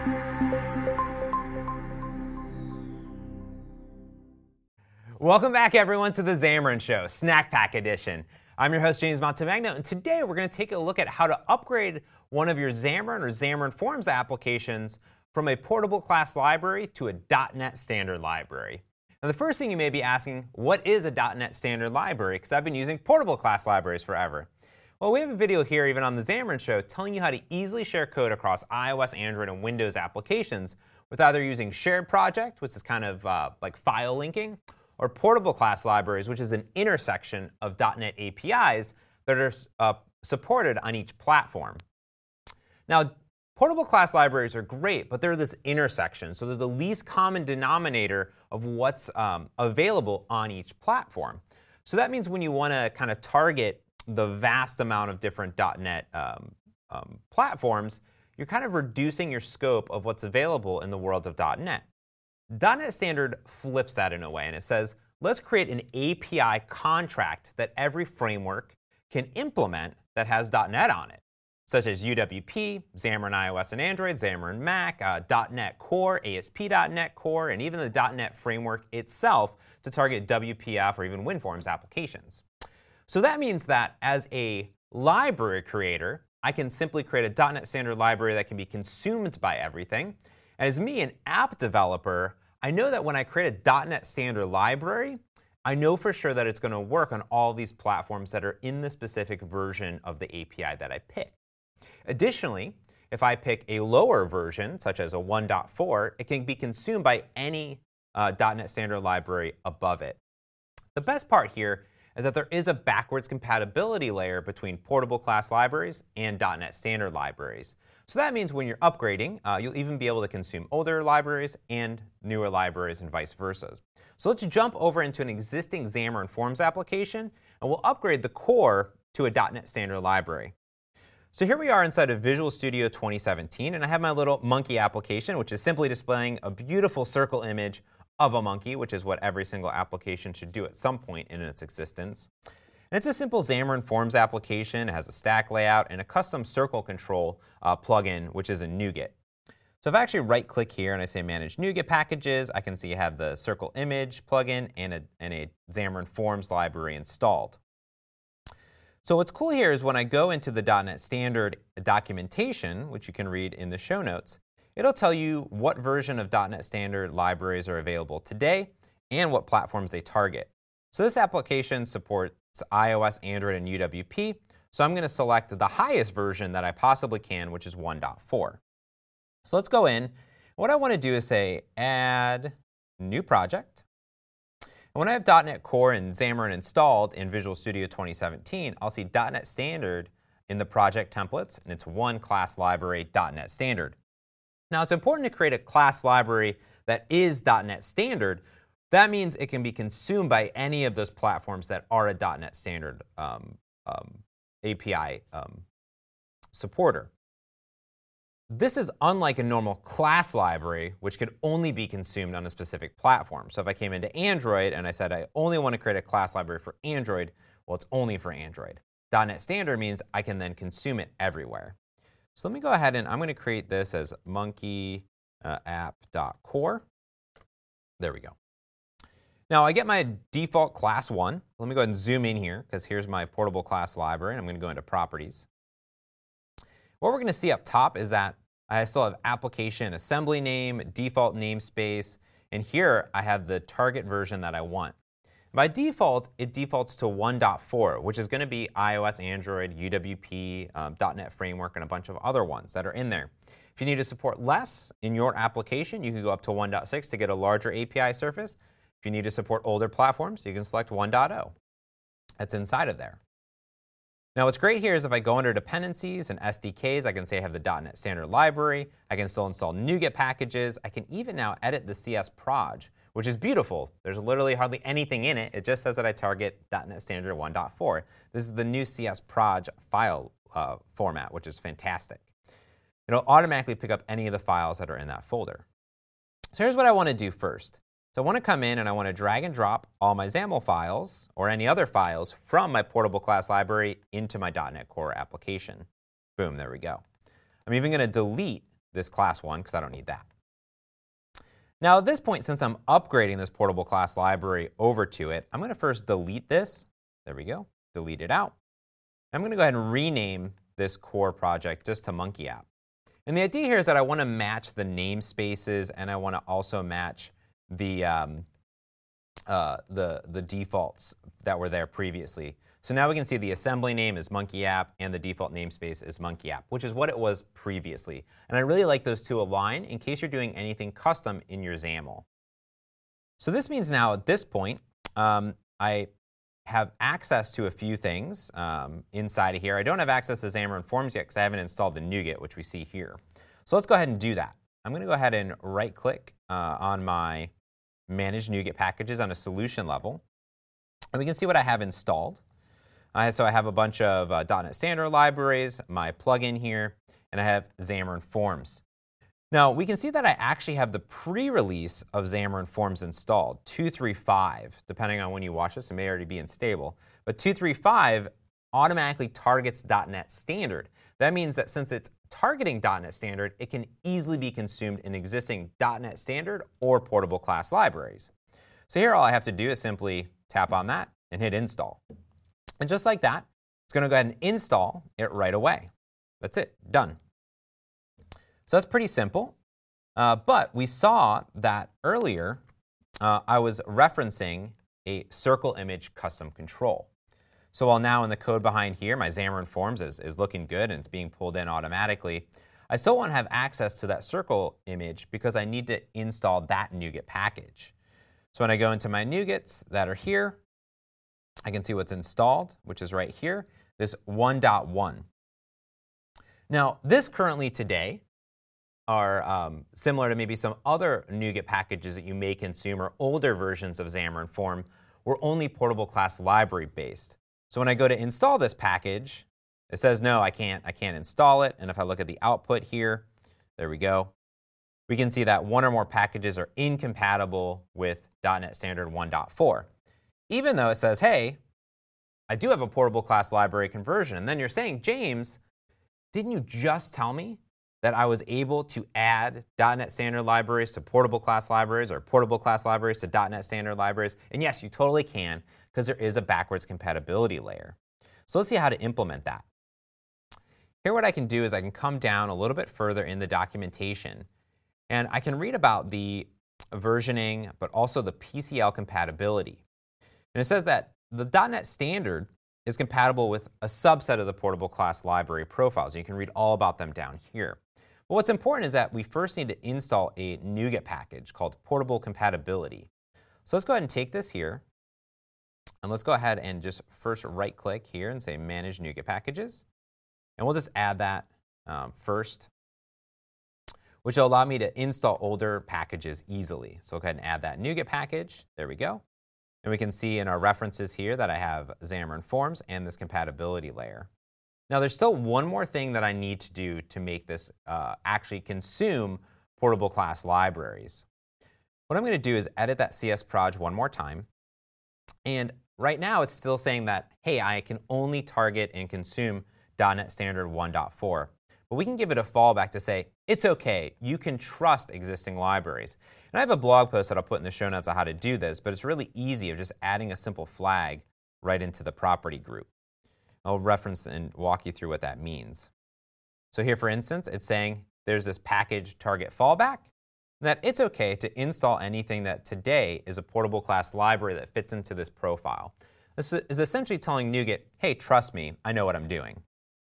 Welcome back, everyone, to the Xamarin Show, Snack Pack Edition. I'm your host, James Montemagno, and today we're going to take a look at how to upgrade one of your Xamarin or Xamarin Forms applications from a portable class library to a .NET Standard library. Now, the first thing you may be asking, what is a .NET Standard library? Because I've been using portable class libraries forever. Well, we have a video here, even on the Xamarin Show, telling you how to easily share code across iOS, Android, and Windows applications with either using Shared Project, which is kind of like file linking, or portable class libraries, which is an intersection of .NET APIs that are supported on each platform. Now, portable class libraries are great, but they're this intersection, so they're the least common denominator of what's available on each platform. So that means when you want to kind of target the vast amount of different .NET platforms, you're kind of reducing your scope of what's available in the world of .NET. .NET Standard flips that in a way, and it says, let's create an API contract that every framework can implement that has .NET on it, such as UWP, Xamarin iOS and Android, Xamarin Mac, .NET Core, ASP.NET Core, and even the .NET framework itself to target WPF or even WinForms applications. So that means that as a library creator, I can simply create a .NET Standard library that can be consumed by everything. As me, an app developer, I know that when I create a .NET Standard library, I know for sure that it's going to work on all these platforms that are in the specific version of the API that I pick. Additionally, if I pick a lower version, such as a 1.4, it can be consumed by any .NET Standard library above it. The best part here is that there is a backwards compatibility layer between portable class libraries and .NET Standard libraries. So that means when you're upgrading, you'll even be able to consume older libraries and newer libraries and vice versa. So let's jump over into an existing Xamarin Forms application, and we'll upgrade the core to a .NET Standard library. So here we are inside of Visual Studio 2017, and I have my little monkey application, which is simply displaying a beautiful circle image of a monkey, which is what every single application should do at some point in its existence. And it's a simple Xamarin Forms application. It has a stack layout and a custom circle control plugin, which is a NuGet. So if I actually right-click here and I say Manage NuGet Packages, I can see I have the circle image plugin and a Xamarin Forms library installed. So what's cool here is when I go into the .NET Standard documentation, which you can read in the show notes, it'll tell you what version of .NET Standard libraries are available today and what platforms they target. So this application supports iOS, Android, and UWP. So I'm going to select the highest version that I possibly can, which is 1.4. So let's go in. What I want to do is say Add New Project. And when I have .NET Core and Xamarin installed in Visual Studio 2017, I'll see .NET Standard in the project templates, and it's one class library, .NET Standard. Now, it's important to create a class library that is .NET Standard. That means it can be consumed by any of those platforms that are a .NET Standard API supporter. This is unlike a normal class library, which could only be consumed on a specific platform. So if I came into Android and I said I only want to create a class library for Android, well, it's only for Android. .NET Standard means I can then consume it everywhere. So let me go ahead and I'm going to create this as monkey app.core. There we go. Now I get my default class 1. Let me go ahead and zoom in here because here's my portable class library. And I'm going to go into properties. What we're going to see up top is that I still have application assembly name, default namespace, and here I have the target version that I want. By default, it defaults to 1.4, which is going to be iOS, Android, UWP, .NET Framework, and a bunch of other ones that are in there. If you need to support less in your application, you can go up to 1.6 to get a larger API surface. If you need to support older platforms, you can select 1.0. That's inside of there. Now what's great here is if I go under dependencies and SDKs, I can say I have the .NET Standard library. I can still install NuGet packages. I can even now edit the CS proj, which is beautiful. There's literally hardly anything in it. It just says that I target .NET Standard 1.4. This is the new CS proj file format, which is fantastic. It'll automatically pick up any of the files that are in that folder. So here's what I want to do first. So I want to come in and I want to drag and drop all my XAML files or any other files from my portable class library into my .NET Core application. Boom, there we go. I'm even going to delete this class one because I don't need that. Now at this point, since I'm upgrading this portable class library over to it, I'm going to first delete this. There we go. Delete it out. I'm going to go ahead and rename this core project just to Monkey App. And the idea here is that I want to match the namespaces, and I want to also match the defaults that were there previously. So now we can see the assembly name is Monkey App and the default namespace is Monkey App, which is what it was previously. And I really like those two align in case you're doing anything custom in your XAML. So this means now at this point, I have access to a few things inside of here. I don't have access to Xamarin Forms yet because I haven't installed the NuGet, which we see here. So let's go ahead and do that. I'm going to go ahead and right-click on my Manage NuGet Packages on a solution level. And we can see what I have installed. So I have a bunch of .NET Standard libraries, my plugin here, and I have Xamarin Forms. Now, we can see that I actually have the pre-release of Xamarin Forms installed, 2.3.5. Depending on when you watch this, it may already be unstable. But 2.3.5 automatically targets .NET Standard. That means that since it's targeting .NET Standard, it can easily be consumed in existing .NET Standard or portable class libraries. So here all I have to do is simply tap on that and hit install. And just like that, it's going to go ahead and install it right away. That's it, done. So that's pretty simple. But we saw that earlier I was referencing a circle image custom control. So while now in the code behind here, my Xamarin Forms is looking good and it's being pulled in automatically, I still want to have access to that circle image because I need to install that NuGet package. So when I go into my NuGets that are here, I can see what's installed, which is right here, this 1.1. Now, this currently today are similar to maybe some other NuGet packages that you may consume or older versions of Xamarin Form were only portable class library based. So when I go to install this package, it says, no, I can't install it. And if I look at the output here, there we go. We can see that one or more packages are incompatible with .NET Standard 1.4. Even though it says, hey, I do have a portable class library conversion. And then you're saying, James, didn't you just tell me that I was able to add .NET Standard libraries to portable class libraries or portable class libraries to .NET Standard libraries? And yes, you totally can because there is a backwards compatibility layer. So let's see how to implement that. Here what I can do is I can come down a little bit further in the documentation and I can read about the versioning, but also the PCL compatibility. And it says that the .NET Standard is compatible with a subset of the portable class library profiles. And you can read all about them down here. But what's important is that we first need to install a NuGet package called Portable Compatibility. So let's go ahead and take this here. And let's go ahead and just first right-click here and say Manage NuGet Packages. And we'll just add that first, which will allow me to install older packages easily. So I'll go ahead and add that NuGet package. There we go. And we can see in our references here that I have Xamarin Forms and this compatibility layer. Now there's still one more thing that I need to do to make this actually consume portable class libraries. What I'm going to do is edit that CS proj one more time. And right now it's still saying that, hey, I can only target and consume .NET Standard 1.4. But we can give it a fallback to say, it's okay, you can trust existing libraries. And I have a blog post that I'll put in the show notes on how to do this, but it's really easy of just adding a simple flag right into the property group. I'll reference and walk you through what that means. So here, for instance, it's saying there's this package target fallback, and that it's okay to install anything that today is a portable class library that fits into this profile. This is essentially telling NuGet, hey, trust me, I know what I'm doing.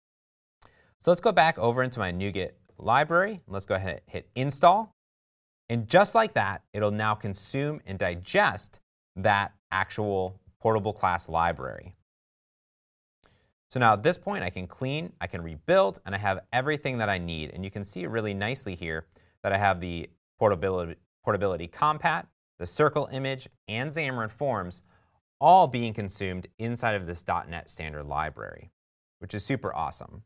So let's go back over into my NuGet library. Let's go ahead and hit install. And just like that, it'll now consume and digest that actual portable class library. So now at this point, I can clean, I can rebuild, and I have everything that I need. And you can see really nicely here that I have the portability compat, the circle image, and Xamarin Forms all being consumed inside of this .NET Standard library, which is super awesome.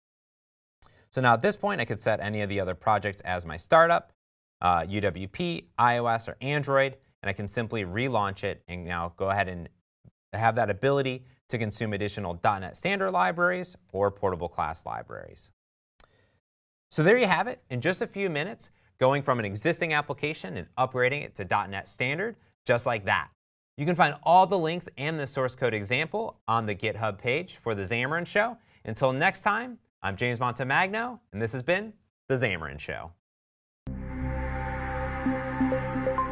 So now at this point, I could set any of the other projects as my startup, UWP, iOS, or Android, and I can simply relaunch it and now go ahead and have that ability to consume additional .NET Standard libraries or portable class libraries. So there you have it. In just a few minutes, going from an existing application and upgrading it to .NET Standard, just like that. You can find all the links and the source code example on the GitHub page for The Xamarin Show. Until next time, I'm James Montemagno, and this has been The Xamarin Show.